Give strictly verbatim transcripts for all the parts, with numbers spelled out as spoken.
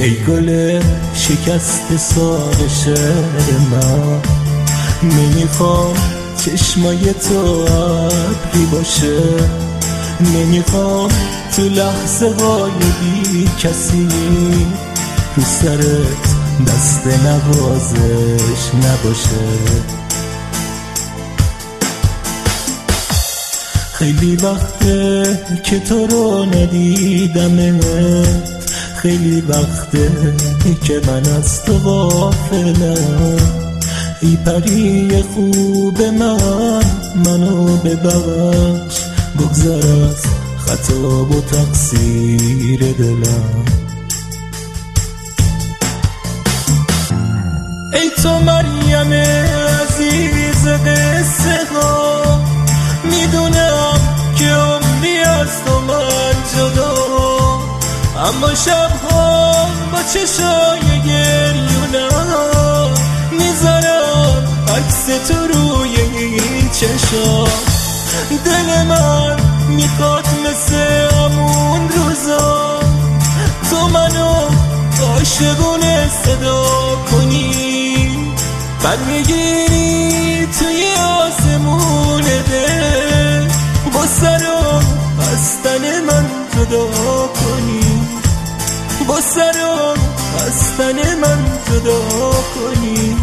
ای گل شکست ساق شعر من، نمیخوام چشمای تو ابری باشه، نمیخوام تو لحظه های بی کسی رو سرت دست نوازش نباشه. خیلی وقته که تو رو ندیدمت، خیلی وقته که من از تو غافلم. ای پری خوب من، منو ببخش، بگذر از خطا و تقصیر دلم. ای تو مریم عزیز قصه ها، میدونم که عمری از تو من جدا، اما شبها با چشای گریونم میذارم عکس تو روی این چشا. دل من میخواد مثل همون روزا تو منو عاشقونه صدا کنی، برمیگیری توی آسمون دل، با سر و بستن من جدا کنی، با سر و بستن من جدا کنی.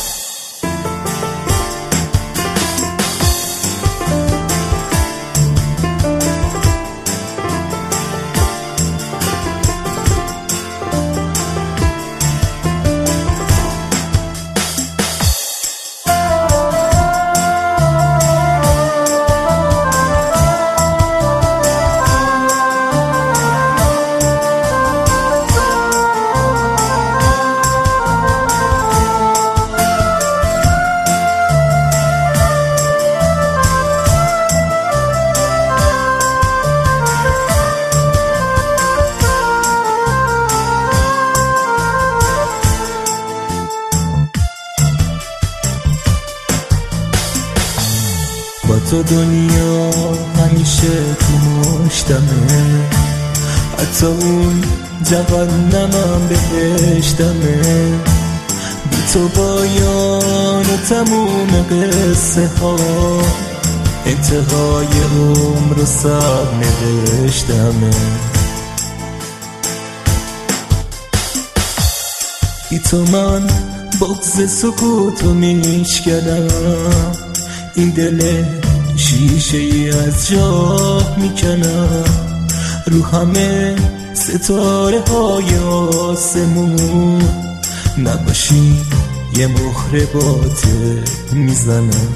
با تو دنیا همیشه تو مشتمه، حتی اون جهنمم بهشتمه. بی تو پایان و تموم قصه ها، انتهای عمر و سر نوشتمه. بی تو من بغض سکوتو میشکنم، این دل شیشه ای از جا میکنم، رو همه ستاره های آسمون نباشی یه مهر باطل میزنم.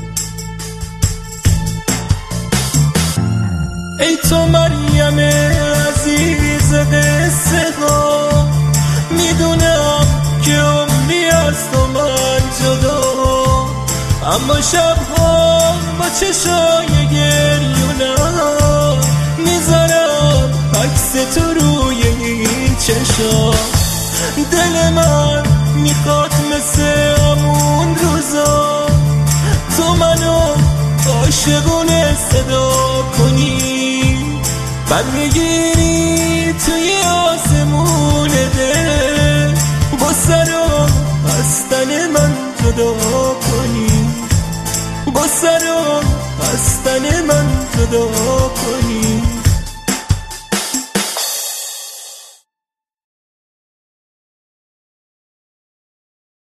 ای تو مریم عزیز قصه ها، میدونم که عمری از تو من جدا، اما شبها با چشای گریونم میذارم عکس تو روی این چشا. دل من میخواد مثل همون روزا تو منو عاشقونه صدا کنی، برمیگیری توی آسمون دل، با سر و بستن من جدا کنی، با سر و بستن من جدا کنی.